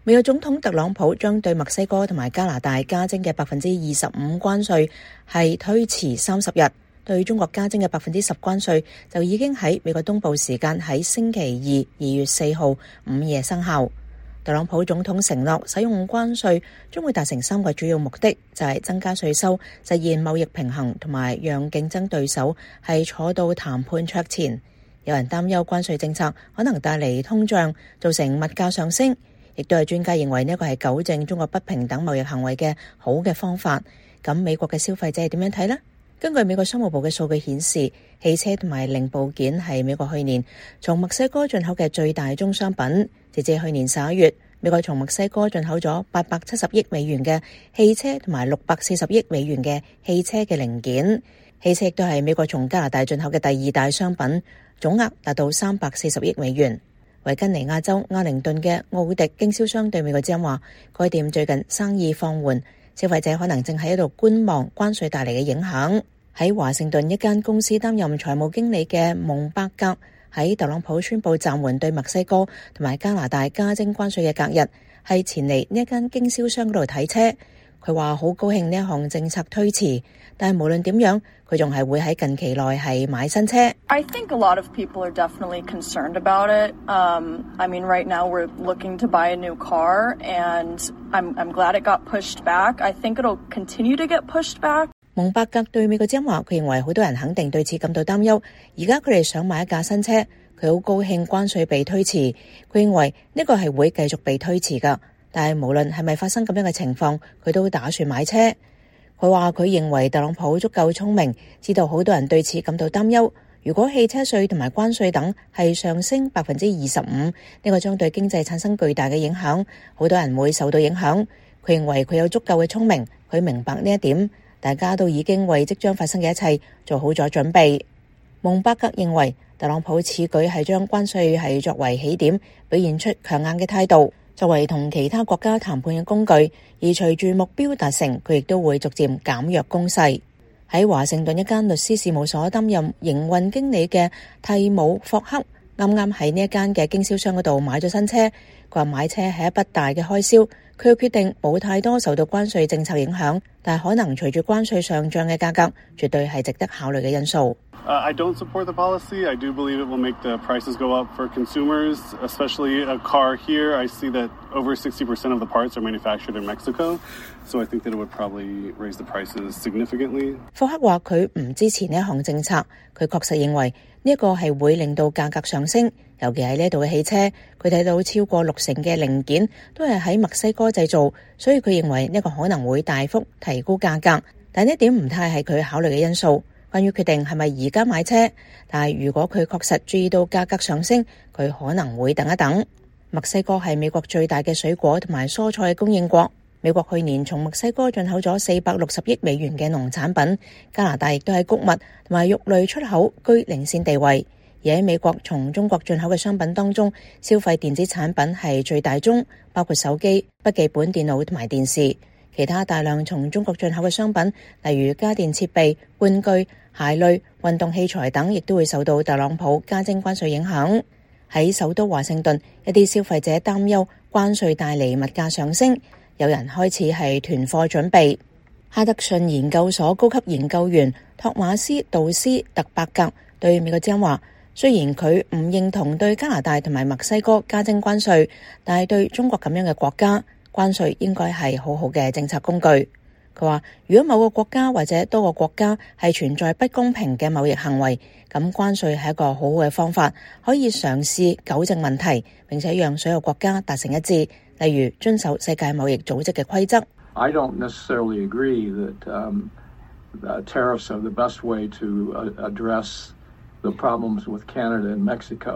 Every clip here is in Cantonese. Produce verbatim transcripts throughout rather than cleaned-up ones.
美國總統特朗普將對墨西哥同埋加拿大加徵嘅百分之二十五關稅係推遲三十日，對中國加徵嘅百分之十關稅就已經喺美國東部時間喺星期二二月四號午夜生效。特朗普總統承諾使用關稅將會達成三個主要目的，就係增加稅收、實現貿易平衡同埋讓競爭對手係坐到談判桌前。有人擔憂關稅政策可能帶嚟通脹，造成物價上升。亦都係專家認為呢個係糾正中國不平等貿易行為嘅好嘅方法。咁美國嘅消費者係點樣睇呢？根據美國商務部嘅數據顯示，汽車同埋零部件係美國去年從墨西哥進口嘅最大宗商品。截至去年十一月，美國從墨西哥進口咗八百七十億美元嘅汽車同埋六百四十億美元嘅汽車嘅零件。汽車亦都係美國從加拿大進口嘅第二大商品，總額達到三百四十億美元。維吉尼亞州阿靈頓嘅奧迪經銷商對美國之音話，該店最近生意放緩，消費者可能正喺度觀望關稅帶嚟嘅影響。喺華盛頓一間公司擔任財務經理嘅蒙伯格喺特朗普宣布暫緩對墨西哥同埋加拿大加徵關稅嘅隔日，係前嚟呢一間經銷商嗰度睇車。佢話好高興呢一項政策推遲，但係無論點樣，佢仲係會喺近期內係買新車。 I think a lot of people are definitely concerned about it. Um, I mean, right now we're looking to buy a new car, and I'm I'm glad it got pushed back. I think it'll continue to get pushed back. 蒙伯格對美國之音話，佢認為好多人肯定對此感到擔憂。而家佢哋想買一架新車，佢好高興關稅被推遲。佢認為呢個係會繼續被推遲㗎。但係無論係咪發生咁樣嘅情況，佢都打算買車。佢話佢認為特朗普足夠聰明，知道好多人對此感到擔憂。如果汽車稅同埋關稅等係上升百分之二十五，呢個將對經濟產生巨大嘅影響，好多人會受到影響。佢認為佢有足夠嘅聰明，佢明白呢一點，大家都已經為即將發生嘅一切做好咗準備。蒙伯格認為特朗普此舉係將關稅係作為起點，表現出強硬嘅態度。作為同其他國家談判嘅工具，而隨住目標達成，佢亦都會逐漸減弱攻勢。喺華盛頓一間律師事務所擔任營運經理嘅蒂姆霍克，啱啱喺呢一間嘅經銷商嗰度買咗新車。佢話買車係一筆大嘅開銷，佢決定冇太多受到關稅政策影響，但係可能隨住關稅上漲嘅價格，絕對係值得考慮嘅因素。 Uh, I don't support the policy. I do believe it will make the prices go up for consumers, especially a car here. I see that over sixty percent of the parts are manufactured in Mexico, so I think that it would probably raise the prices significantly. 霍克話佢唔支持呢一項政策，佢確實認為呢一個係會令到價格上升，尤其係呢度嘅汽車，佢睇到超過六成嘅零件都係喺墨西哥製造，所以佢認為呢個可能會大幅提高價格，但呢一點唔太係佢考慮嘅因素。關於決定係咪而家買車，但係如果佢確實注意到價格上升，佢可能會等一等。墨西哥係美國最大嘅水果同埋蔬菜供應國，美國去年從墨西哥進口咗四百六十億美元嘅農產品，加拿大亦都喺穀物同埋肉類出口居領先地位。而喺美國從中國進口嘅商品當中，消費電子產品係最大宗，包括手機、筆記本電腦同埋電視。其他大量從中國進口嘅商品，例如家電設備、玩具、鞋類、運動器材等，亦都會受到特朗普加徵關稅影響。喺首都華盛頓，一啲消費者擔憂關稅帶嚟物價上升，有人開始係囤貨準備。哈德遜研究所高級研究員托馬斯杜斯特伯格對美國之音話，雖然佢唔認同對加拿大同埋墨西哥加徵關稅，但係對中國咁樣嘅國家，關稅應該係好好嘅政策工具。佢話如果某個國家或者多個國家係存在不公平嘅貿易行為，咁關稅係一個好好嘅方法，可以嘗試糾正問題，並且讓所有國家達成一致，例如遵守世界貿易組織嘅規則。 I don't necessarily agree that um, uh, tariffs are the best way to uh, address the problems with Canada and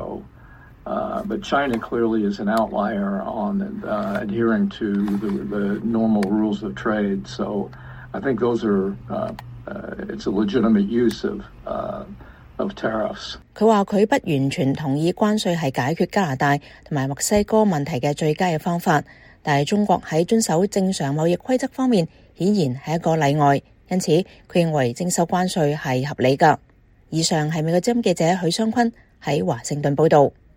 Mexico.Uh, but China clearly is an outlier on uh, adhering to the, the normal rules of trade. So I think those are, uh, uh, it's a legitimate use of, uh, of tariffs. 佢話佢不完全同意關稅係解決加拿大同埋墨西哥問題嘅最佳嘅方法，但係中國喺遵守正常貿易規則方面顯然係一個例外，因此佢認為徵收關稅係合理㗎。以上係美國之音記者許湘坤喺華盛頓報導。